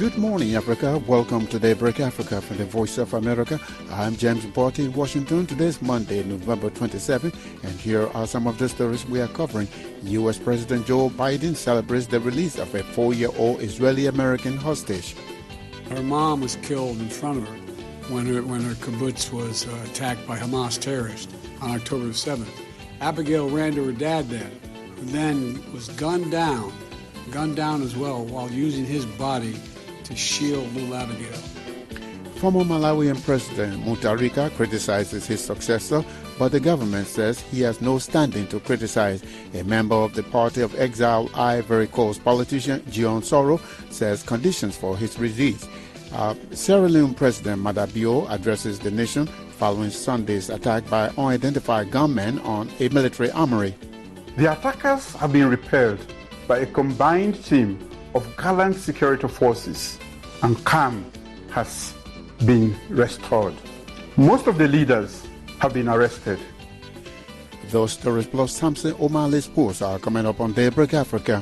Good morning, Africa. Welcome to Daybreak Africa from the Voice of America. I'm James Barty in Washington. Today's Monday, November 27th, and here are some of the stories we are covering. U.S. President Joe Biden celebrates the release of a 4-year-old Israeli-American hostage. Her mom was killed in front of her when her kibbutz was attacked by Hamas terrorists on October 7th. Abigail ran to her dad then was gunned down as well while using his body to shield little Abigail. Former Malawian President Mutharika criticizes his successor, but the government says he has no standing to criticize. A member of the Party of Exile Ivory Coast politician Jean Soro says conditions for his release. Sierra Leone President Mada Bio addresses the nation following Sunday's attack by unidentified gunmen on a military armory. The attackers have been repelled by a combined team of gallant security forces, and calm has been restored. Most of the leaders have been arrested. Those stories plus Samson O'Malley's posts are coming up on Daybreak Africa.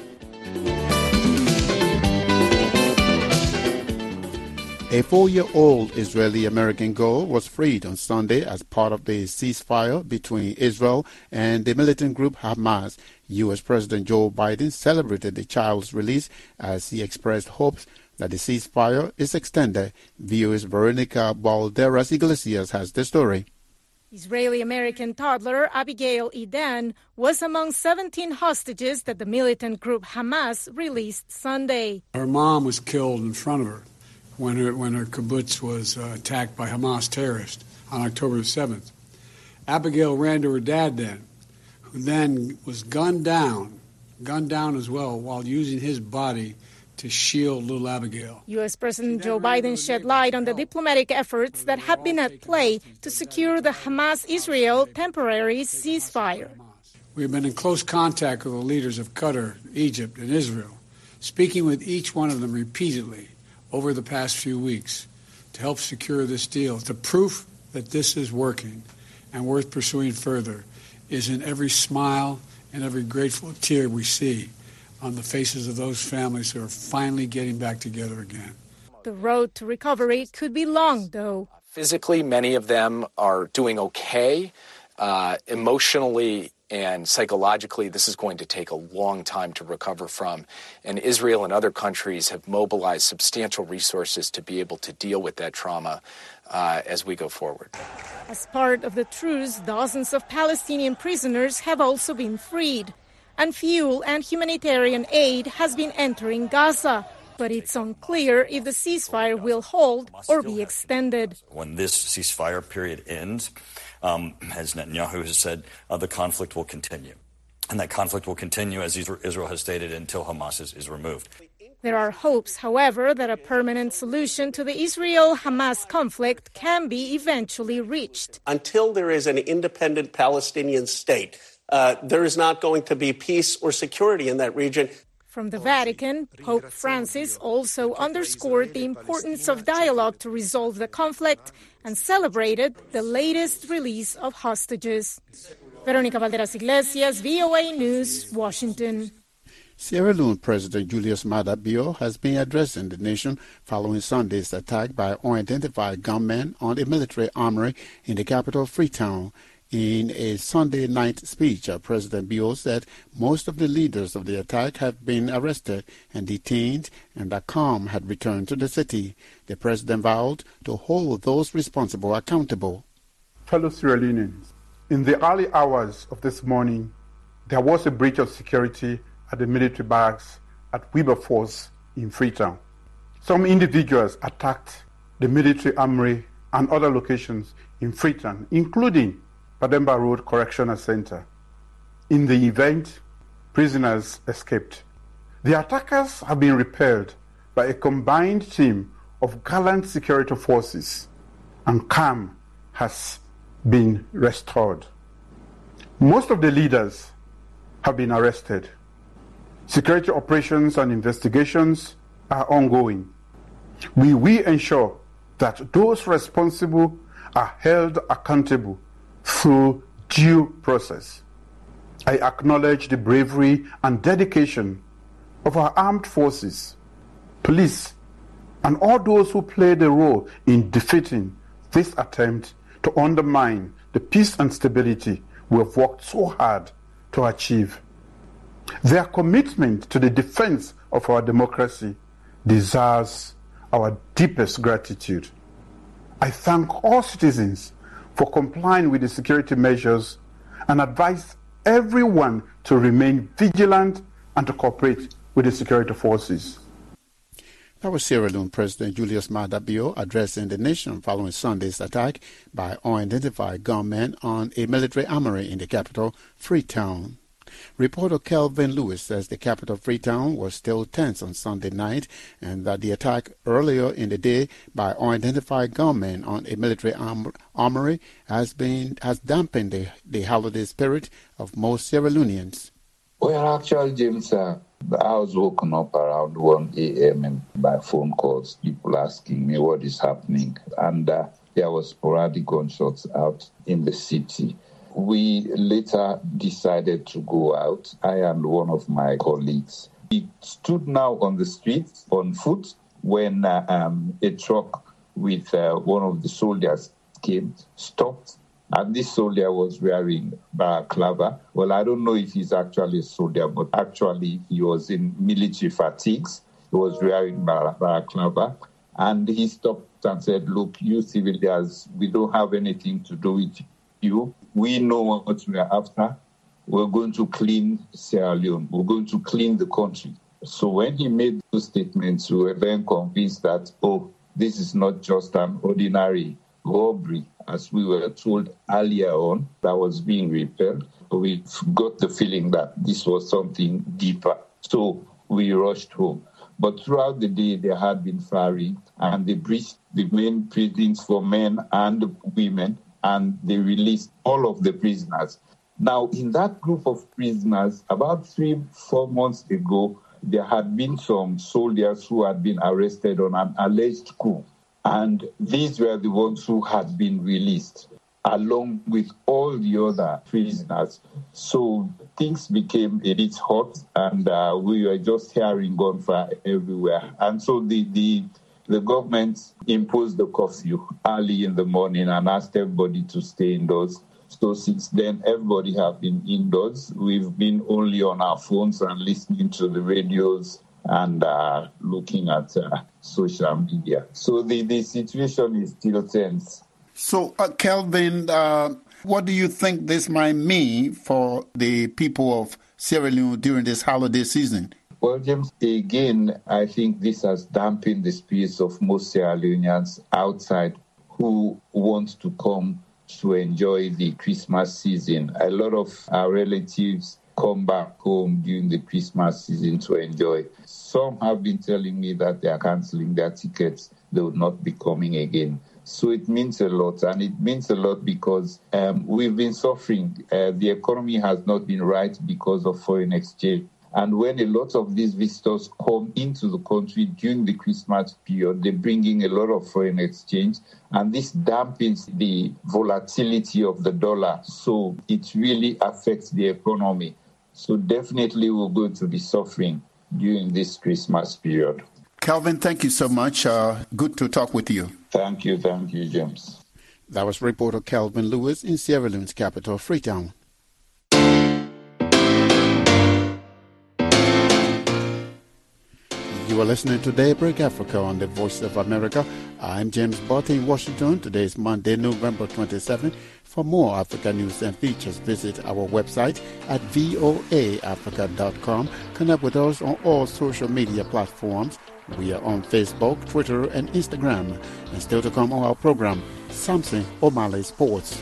A 4-year-old Israeli-American girl was freed on Sunday as part of the ceasefire between Israel and the militant group Hamas. U.S. President Joe Biden celebrated the child's release as he expressed hopes that the ceasefire is extended. VOA's Veronica Balderas Iglesias has the story. Israeli-American toddler Abigail Eden was among 17 hostages that the militant group Hamas released Sunday. Her mom was killed in front of her when her kibbutz was attacked by Hamas terrorists on October 7th. Abigail ran to her dad then was gunned down as well while using his body to shield little Abigail. U.S. President Joe Biden shed light on the diplomatic efforts that have been at play to secure the Hamas-Israel temporary ceasefire. We've been in close contact with the leaders of Qatar, Egypt, and Israel, speaking with each one of them repeatedly over the past few weeks to help secure this deal. The proof that this is working and worth pursuing further is in every smile and every grateful tear we see on the faces of those families who are finally getting back together again. The road to recovery could be long, though. Physically, many of them are doing okay. Emotionally and psychologically, this is going to take a long time to recover from. And Israel and other countries have mobilized substantial resources to be able to deal with that trauma as we go forward. As part of the truce, dozens of Palestinian prisoners have also been freed. And fuel and humanitarian aid has been entering Gaza. But it's unclear if the ceasefire will hold or be extended. When this ceasefire period ends, as Netanyahu has said, the conflict will continue. And that conflict will continue, as Israel has stated, until Hamas is removed. There are hopes, however, that a permanent solution to the Israel-Hamas conflict can be eventually reached. Until there is an independent Palestinian state, there is not going to be peace or security in that region. From the Vatican, Pope Francis also underscored the importance of dialogue to resolve the conflict and celebrated the latest release of hostages. Veronica Balderas Iglesias, VOA News, Washington. Sierra Leone President Julius Maada Bio has been addressing the nation following Sunday's attack by unidentified gunmen on a military armory in the capital, Freetown. In a Sunday night speech, President Bio said most of the leaders of the attack have been arrested and detained and that calm had returned to the city. The president vowed to hold those responsible accountable. Fellow Sierra Leoneans, in the early hours of this morning, there was a breach of security at the military barracks at Wilberforce in Freetown. Some individuals attacked the military armory and other locations in Freetown, including Pademba Road Correctional Center. In the event, prisoners escaped. The attackers have been repelled by a combined team of gallant security forces, and calm has been restored. Most of the leaders have been arrested. Security operations and investigations are ongoing. We will ensure that those responsible are held accountable through due process. I acknowledge the bravery and dedication of our armed forces, police, and all those who played a role in defeating this attempt to undermine the peace and stability we have worked so hard to achieve. Their commitment to the defense of our democracy deserves our deepest gratitude. I thank all citizens for complying with the security measures and advise everyone to remain vigilant and to cooperate with the security forces. That was Sierra Leone President Julius Maada Bio addressing the nation following Sunday's attack by unidentified gunmen on a military armory in the capital, Freetown. Reporter Kelvin Lewis says the capital, Freetown, was still tense on Sunday night and that the attack earlier in the day by unidentified gunmen on a military armory has dampened the holiday spirit of most Sierra Leoneans. Well, actually, James, I was woken up around 1 a.m. by phone calls, people asking me what is happening. And there was sporadic gunshots out in the city. We later decided to go out, I and one of my colleagues. We stood now on the street on foot when a truck with one of the soldiers came, stopped, and this soldier was wearing balaclava. Well, I don't know if he's actually a soldier, but actually he was in military fatigues. He was wearing balaclava, and he stopped and said, "Look, you civilians, we don't have anything to do with you. We know what we are after. We're going to clean Sierra Leone. We're going to clean the country." So when he made those statements, we were then convinced that, this is not just an ordinary robbery, as we were told earlier on, that was being repelled. We got the feeling that this was something deeper. So we rushed home. But throughout the day, there had been firing, and they breached the main prisons for men and women, and they released all of the prisoners. Now, in that group of prisoners, about 3-4 months ago, there had been some soldiers who had been arrested on an alleged coup. And these were the ones who had been released, along with all the other prisoners. So things became a bit hot, and we were just hearing gunfire everywhere. And so the government imposed the curfew early in the morning and asked everybody to stay indoors. So since then, everybody have been indoors. We've been only on our phones and listening to the radios and looking at social media. So the situation is still tense. So, Kelvin, what do you think this might mean for the people of Sierra Leone during this holiday season? Well, James, again, I think this has dampened the spirits of most Sierra Leoneans outside who want to come to enjoy the Christmas season. A lot of our relatives come back home during the Christmas season to enjoy. Some have been telling me that they are cancelling their tickets. They will not be coming again. So it means a lot, and it means a lot because we've been suffering. The economy has not been right because of foreign exchange. And when a lot of these visitors come into the country during the Christmas period, they bring in a lot of foreign exchange, and this dampens the volatility of the dollar. So it really affects the economy. So definitely we're going to be suffering during this Christmas period. Kelvin, thank you so much. Good to talk with you. Thank you, James. That was reporter Kelvin Lewis in Sierra Leone's capital, Freetown. You are listening to Daybreak Africa on the Voice of America. I'm James Barty in Washington. Today is Monday, November 27th. For more Africa news and features, visit our website at voaafrica.com. Connect with us on all social media platforms. We are on Facebook, Twitter, and Instagram. And still to come on our program, Samson O'Malley Sports.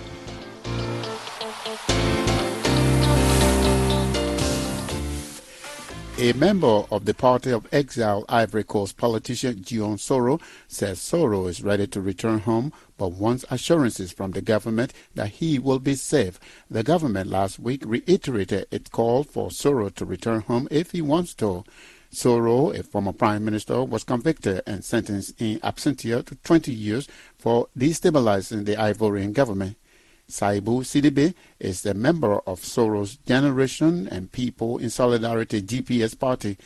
A member of the Party of Exile Ivory Coast politician Guillaume Soro says Soro is ready to return home but wants assurances from the government that he will be safe. The government last week reiterated its call for Soro to return home if he wants to. Soro, a former prime minister, was convicted and sentenced in absentia to 20 years for destabilizing the Ivorian government. Saibu Sidibe is a member of Soro's Generation and People in Solidarity GPS party.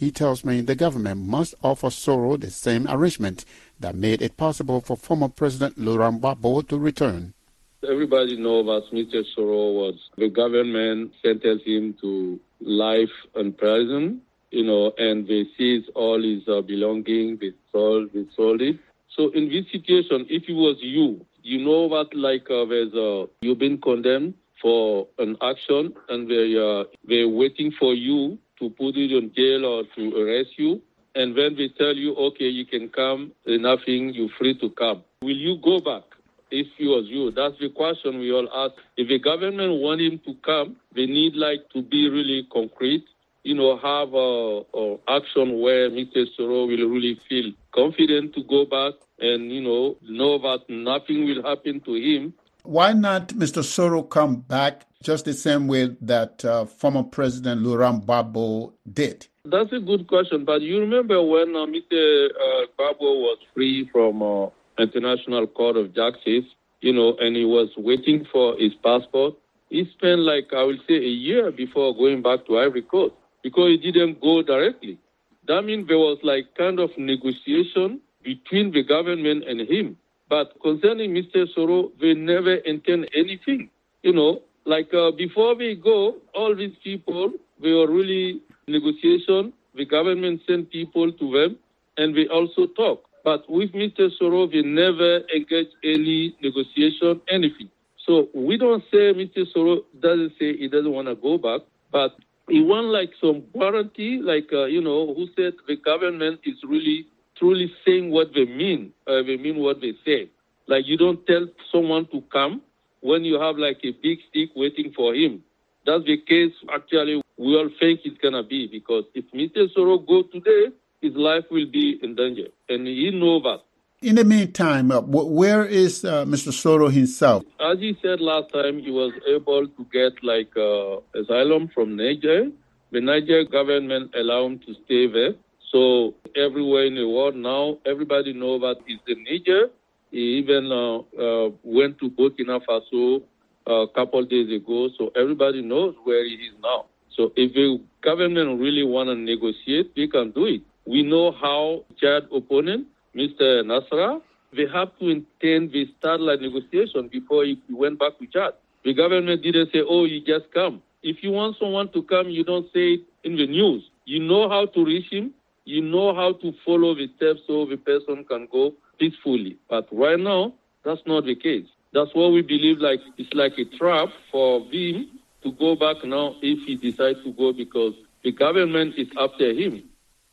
He tells me the government must offer Soro the same arrangement that made it possible for former President Laurent Gbagbo to return. Everybody knows that Mr. Soro the government sentenced him to life in prison, and they seized all his belongings, they sold it. So in this situation, if it was you know that you've been condemned for an action and they're waiting for you to put you in jail or to arrest you. And when they tell you, okay, you can come, nothing, you're free to come. Will you go back if it was you? That's the question we all ask. If the government want him to come, they need to be really concrete, have a action where Mr. Soro will really feel confident to go back and, know that nothing will happen to him. Why not Mr. Soro come back just the same way that former President Laurent Gbagbo did? That's a good question. But you remember when Mr. Gbagbo was free from International Court of Justice, and he was waiting for his passport. He spent a year before going back to Ivory Coast because he didn't go directly. That means there was kind of negotiation between the government and him. But concerning Mr. Soro, they never intend anything. Before we go, all these people, they were really negotiation. The government sent people to them, and they also talk. But with Mr. Soro, they never engage any negotiation, anything. So we don't say Mr. Soro doesn't say he doesn't want to go back, but he wants some guarantee, who said the government is really truly saying what they mean. They mean what they say. You don't tell someone to come when you have a big stick waiting for him. That's the case, actually, we all think it's going to be, because if Mr. Soro go today, his life will be in danger, and he knows that. In the meantime, where is Mr. Soro himself? As he said last time, he was able to get asylum from Niger. The Niger government allowed him to stay there. So everywhere in the world now, everybody knows that he's in Niger. He even went to Burkina Faso a couple of days ago. So everybody knows where he is now. So if the government really want to negotiate, they can do it. We know how Chad opponent, Mr. Nasra, they have to intend they start negotiation before he went back to Chad. The government didn't say, oh, you just come. If you want someone to come, you don't say it in the news. You know how to reach him. You know how to follow the steps so the person can go peacefully. But right now, that's not the case. That's what we believe it's like a trap for him to go back now if he decides to go, because the government is after him.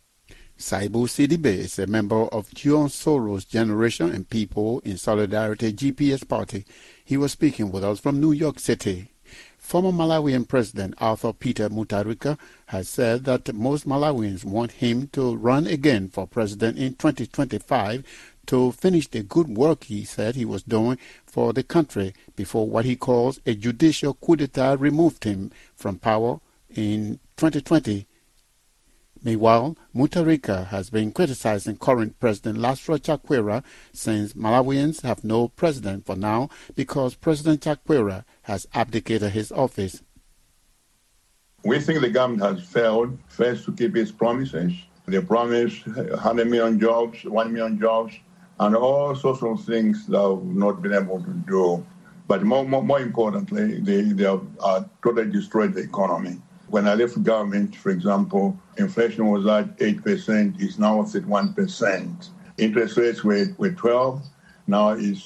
Saibu Sidibe is a member of John Soros Generation and People in Solidarity GPS party. He was speaking with us from New York City. Former Malawian President Arthur Peter Mutharika has said that most Malawians want him to run again for president in 2025 to finish the good work he said he was doing for the country before what he calls a judicial coup d'etat removed him from power in 2020. Meanwhile, Mutharika has been criticizing current President Lasra Chakwera since Malawians have no president for now because President Chakwera has abdicated his office. We think the government has failed, first, to keep its promises. They promised 100 million jobs, 1 million jobs, and all sorts of things that have not been able to do. But more importantly, they have totally destroyed the economy. When I left government, for example, inflation was at 8%, it's now at 1%. Interest rates were 12, now it's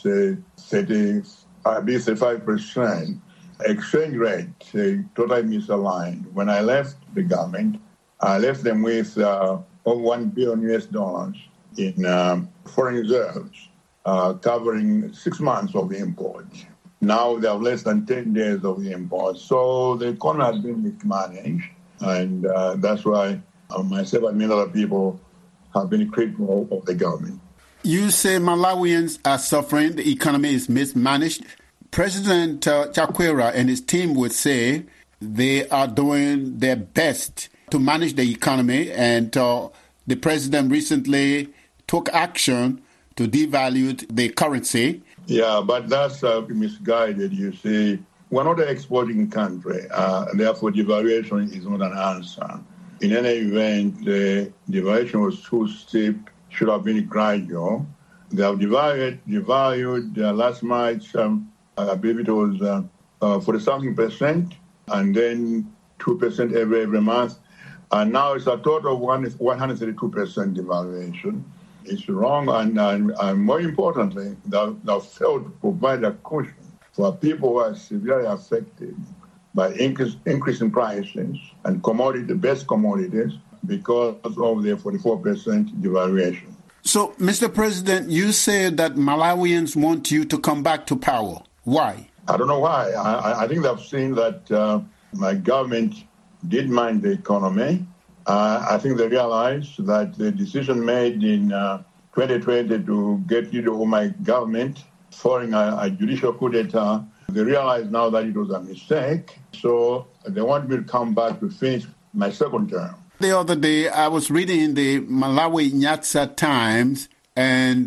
35%. Exchange rate, totally misaligned. When I left the government, I left them with over $1 billion in foreign reserves, covering 6 months of import. Now they have less than 10 days of the import. So the economy has been mismanaged, and that's why myself and many other people have been critical of the government. You say Malawians are suffering, the economy is mismanaged. President Chakwera and his team would say they are doing their best to manage the economy, and the president recently took action to devalue the currency. Yeah, but that's misguided. You see, we're not an exporting country, and therefore devaluation is not an answer. In any event, the devaluation was too steep, should have been gradual. They have devalued last March, I believe it was 40-something%, and then 2% every month. And now it's a total of 132% devaluation. It's wrong, and more importantly, they failed to provide a cushion for people who are severely affected by increasing prices and the best commodities because of the 44% devaluation. So, Mr. President, you say that Malawians want you to come back to power. Why? I don't know why. I think they've seen that my government did mind the economy. I think they realized that the decision made in 2020 to get rid of my government following a judicial coup d'etat, they realize now that it was a mistake. So they want me to come back to finish my second term. The other day, I was reading in the Malawi Nyasa Times, and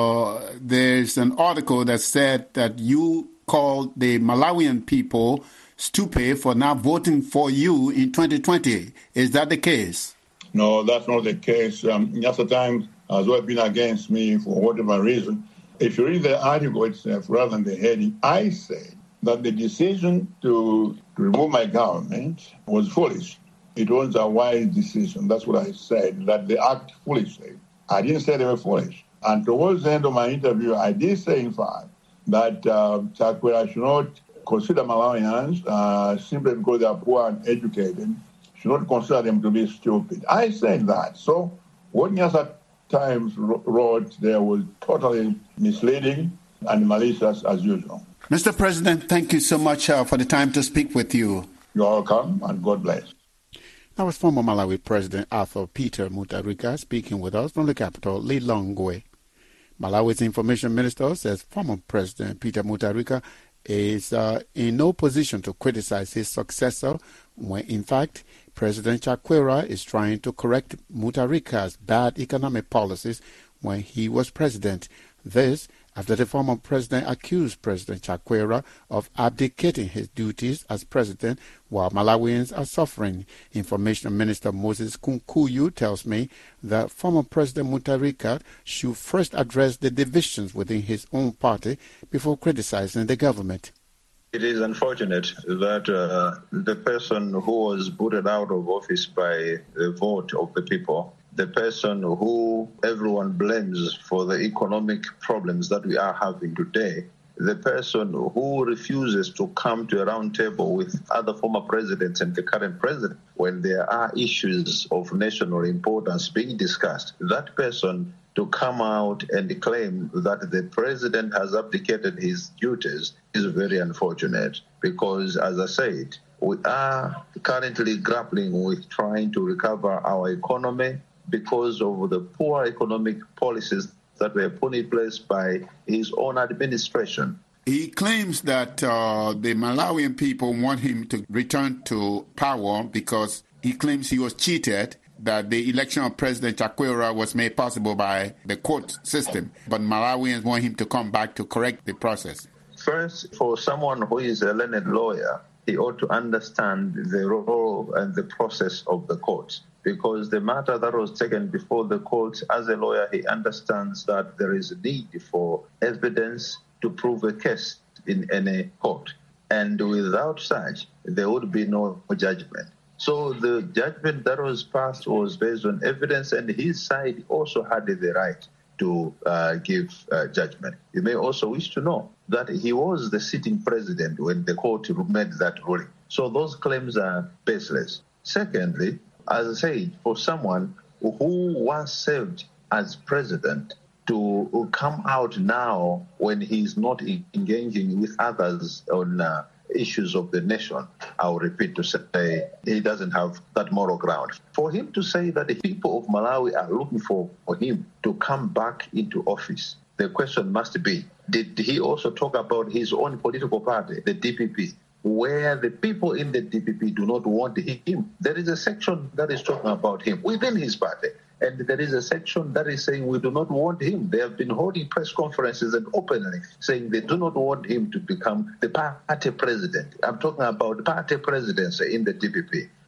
there's an article that said that you called the Malawian people stupid for not voting for you in 2020. Is that the case? No, that's not the case. Nyasa Times has always been against me for whatever reason. If you read the article itself rather than the heading, I said that the decision to remove my government was foolish. It was a wise decision. That's what I said, that they act foolishly. I didn't say they were foolish. And towards the end of my interview, I did say, in fact, that Chakwera should not consider Malawians simply because they are poor and educated, should not consider them to be stupid. I said that. So what Nyasa Times wrote there was totally misleading and malicious as usual. Mr. President, thank you so much for the time to speak with you. You're welcome, and God bless. That was former Malawi President Arthur Peter Mutharika speaking with us from the capital, Lilongwe. Malawi's information minister says former President Peter Mutharika is in no position to criticize his successor when, in fact, President Chakwera is trying to correct Mutharika's bad economic policies when he was president. This after the former president accused President Chakwera of abdicating his duties as president while Malawians are suffering. Information Minister Moses Kunkuyu tells me that former President Mutharika should first address the divisions within his own party before criticizing the government. It is unfortunate that the person who was booted out of office by the vote of the people, the person who everyone blames for the economic problems that we are having today, the person who refuses to come to a round table with other former presidents and the current president when there are issues of national importance being discussed, that person to come out and claim that the president has abdicated his duties is very unfortunate because, as I said, we are currently grappling with trying to recover our economy because of the poor economic policies that were put in place by his own administration. He claims that the Malawian people want him to return to power because he claims he was cheated, that the election of President Chakwera was made possible by the court system, but Malawians want him to come back to correct the process. First, for someone who is a learned lawyer, he ought to understand the role and the process of the courts, because the matter that was taken before the courts, as a lawyer, he understands that there is a need for evidence to prove a case in any court. And without such, there would be no judgment. So the judgment that was passed was based on evidence, and his side also had the right to give judgment. You may also wish to know that he was the sitting president when the court made that ruling. So those claims are baseless. Secondly, as I said, for someone who was served as president to come out now when he's not engaging with others on issues of the nation, I'll repeat to say he doesn't have that moral ground. For him to say that the people of Malawi are looking for him to come back into office, the question must be, did he also talk about his own political party, the DPP, where the people in the DPP do not want him? There is a section that is talking about him within his party, and there is a section that is saying we do not want him. They have been holding press conferences and openly saying they do not want him to become the party president. I'm talking about party presidency in the DPP.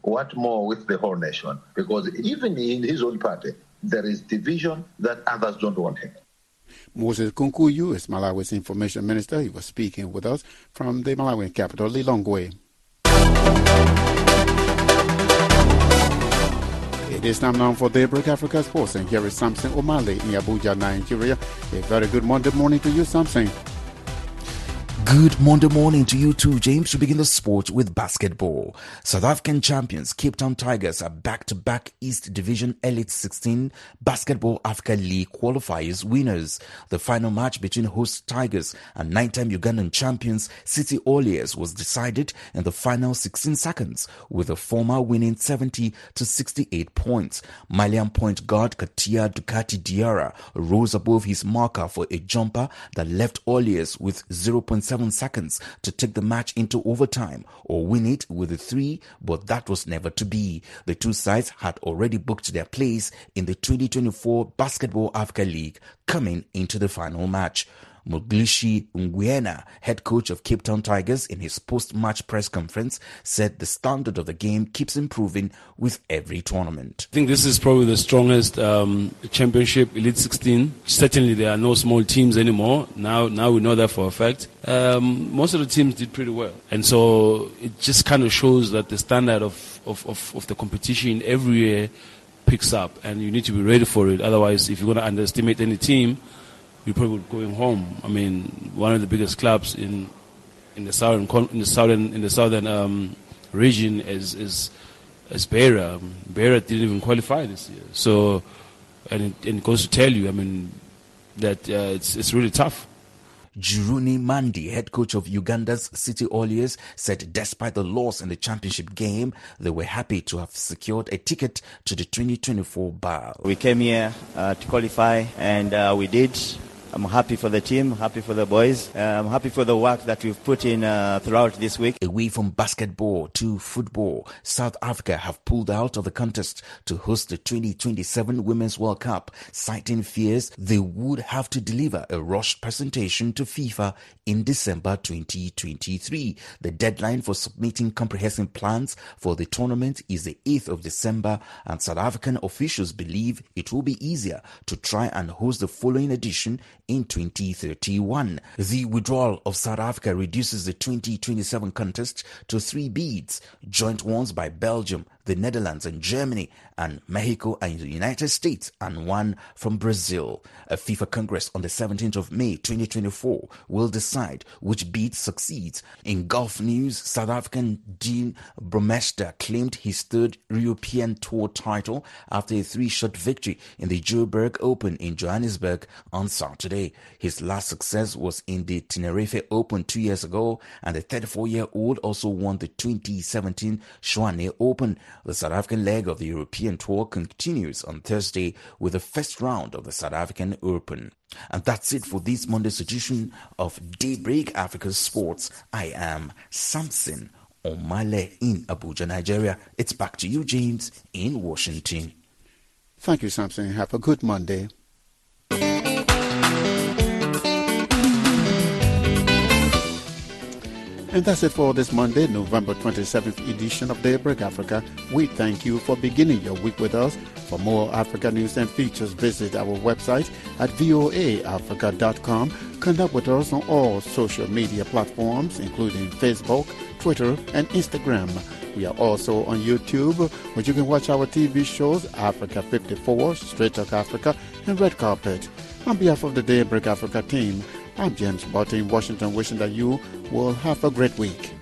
What more with the whole nation? Because even in his own party, there is division that others don't want him. Moses Kunkuyu is Malawi's information minister. He was speaking with us from the Malawian capital, Lilongwe. It is time now for Daybreak Africa Sports, and here is Samson O'Malley in Abuja, Nigeria. A very good Monday morning to you, Samson. Good Monday morning to you too, James. We begin the sport with basketball. South African champions Cape Town Tigers are back-to-back East Division Elite 16 Basketball Africa League qualifiers winners. The final match between host Tigers and nine-time Ugandan champions City Oilers was decided in the final 16 seconds, with the former winning 70 to 68 points. Malian point guard Katia Ducati Diarra rose above his marker for a jumper that left Oilers with 0.7 seconds to take the match into overtime or win it with a 3, but that was never to be. The two sides had already booked their place in the 2024 Basketball Africa League coming into the final match. Muglishi Ngwena, head coach of Cape Town Tigers, in his post-match press conference said the standard of the game keeps improving with every tournament. I think this is probably the strongest championship, Elite 16. Certainly there are no small teams anymore. Now we know that for a fact. Most of the teams did pretty well. And so it just kind of shows that the standard of the competition every year picks up, and you need to be ready for it. Otherwise, if you're going to underestimate any team, you're probably going home. I mean, one of the biggest clubs in the southern region is Beira. Beira didn't even qualify this year. So, and it goes to tell you, I mean, that it's really tough. Juruni Mandi, head coach of Uganda's City Oilers, said despite the loss in the championship game, they were happy to have secured a ticket to the 2024 BAL. We came here to qualify, and we did. I'm happy for the team, happy for the boys. I'm happy for the work that we've put in throughout this week. Away from basketball to football, South Africa have pulled out of the contest to host the 2027 Women's World Cup, citing fears they would have to deliver a rushed presentation to FIFA in December 2023. The deadline for submitting comprehensive plans for the tournament is the 8th of December, and South African officials believe it will be easier to try and host the following edition in 2031. The withdrawal of South Africa reduces the 2027 contest to 3 bids, joint ones by Belgium, the Netherlands and Germany, and Mexico and the United States, and one from Brazil. A FIFA Congress on the 17th of May 2024 will decide which bid succeeds. In golf news, South African Dean Bromester claimed his third European Tour title after a 3-shot victory in the Joburg Open in Johannesburg on Saturday. His last success was in the Tenerife Open 2 years ago, and the 34-year-old also won the 2017 Tshwane Open. The South African leg of the European Tour continues on Thursday with the first round of the South African Open. And that's it for this Monday's edition of Daybreak Africa Sports. I am Samson O'Malley in Abuja, Nigeria. It's back to you, James, in Washington. Thank you, Samson. Have a good Monday. And that's it for this Monday, November 27th edition of Daybreak Africa. We thank you for beginning your week with us. For more Africa news and features, visit our website at voaafrica.com. Connect with us on all social media platforms, including Facebook, Twitter, and Instagram. We are also on YouTube, where you can watch our TV shows, Africa 54, Straight Talk Africa, and Red Carpet. On behalf of the Daybreak Africa team, I'm James Barton in Washington, wishing that you will have a great week.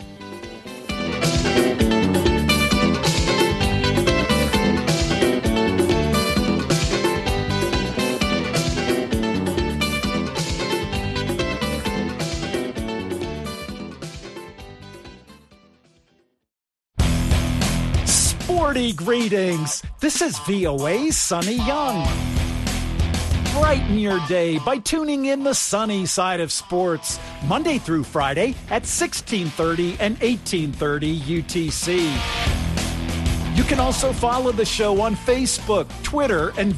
Sporty greetings. This is VOA's Sunny Young. Brighten your day by tuning in the sunny side of sports, Monday through Friday at 1630 and 1830 UTC. You can also follow the show on Facebook, Twitter, and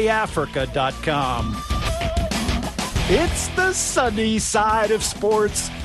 voaafrica.com. It's the sunny side of sports